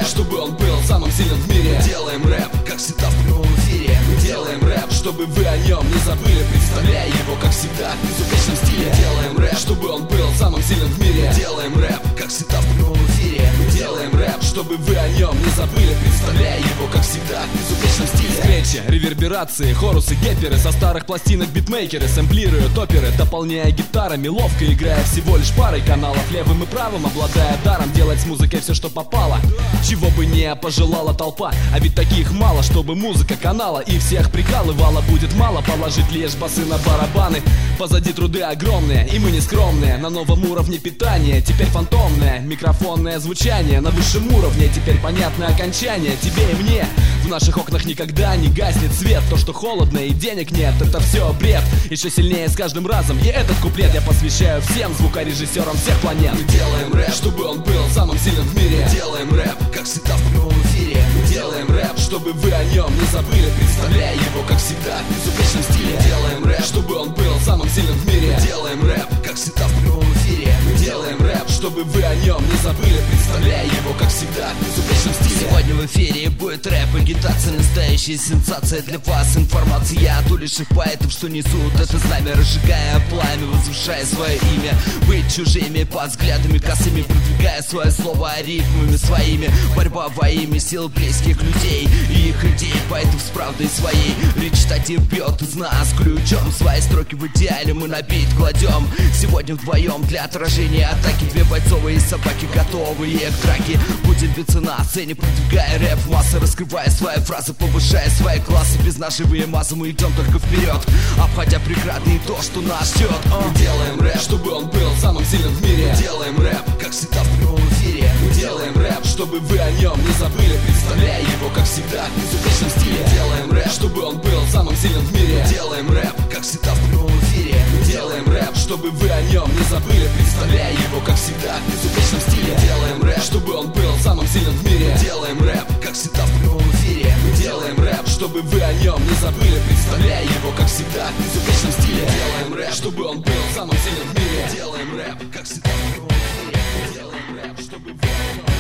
рэп, чтобы он был самым сильным в мире. Делаем рэп, как всегда в прямом эфире. Мы делаем рэп, чтобы вы о нем не забыли, представляя его, как всегда, в безупречном стиле. Делаем рэп, чтобы он был самым сильным в мире. Делаем рэп, как всегда в прямом эфире. Мы делаем рэп, чтобы вы о нем не забыли, представляя его, как всегда, в безупречном стиле. Скретчи, реверберации, хорусы, гепперы, со старых пластинок битмейкеры сэмплируют оперы, дополняя гитарами, ловко играя всего лишь парой каналов, левым и правым, обладая даром делать с музыкой все, что попало. Чего бы не пожелала толпа, а ведь таких мало, чтобы музыка канала и всех прикалывала. Будет мало положить лишь басы на барабаны. Позади труды огромные, и мы не скромные. На новом уровне питания, теперь фантомное микрофонное звучание. На высшем уровне теперь понятное окончание. Тебе и мне в наших окнах никогда не гаснет свет. То, что холодно и денег нет, это все бред. Еще сильнее с каждым разом, и этот куплет я посвящаю всем звукорежиссерам всех планет. Мы делаем рэп, чтобы он был самым сильным в мире. Делаем рэп, как всегда в прямом эфире. Мы делаем рэп, чтобы вы о нем не забыли, представляя его, как всегда, в безупречном стиле. Делаем рэп, чтобы он был самым сильным в мире. Делаем рэп, как всегда в прямом эфире. Мы делаем рэп, чтобы вы о нем не забыли, представляя его, как всегда, в безупречном стиле. Сегодня в эфире будет рэп, агитация, настоящая сенсация для вас. Информация от уличных поэтов, что несут это знамя, разжигая пламя, возвышая свое имя. Быть чужими под взглядами косыми, продвигая свое слово рифмами своими. Борьба во имя сил близких людей и их идей, поэтов с правдой своей. Речитатив бьет из нас ключом, свои строки в идеале мы на бит кладем. Сегодня вдвоем для отражения атаки, две бойцовые собаки, готовые к драке. Будем биться на сцене, продвигая рэп в массы, раскрывая свои фразы, повышая свои классы. Без наживые мазы мы идем только вперед, обходя преграды и то, что нас ждет. Мы делаем рэп, чтобы он был самым сильным в мире. Делаем рэп, как всегда в прямом эфире. Мы делаем рэп, чтобы вы о нем не забыли, представляя его, как всегда, в безупречном стиле. Делаем рэп, чтобы он был самым сильным в мире. Делаем рэп, как всегда в прямом эфире. Мы делаем рэп, чтобы вы о нем не забыли, представляя его, как всегда, в безупречном стиле. Делаем рэп, чтобы он был самым сильным в мире. Делаем рэп, как всегда в прямом эфире. Мы делаем рэп, чтобы вы о нем не забыли, представляя его, как всегда, в безупречном стиле. Делаем рэп, чтобы он был самым сильным в мире. Делаем рэп, как всегда в прямом эфире. Мы делаем рэп, чтобы вы о нем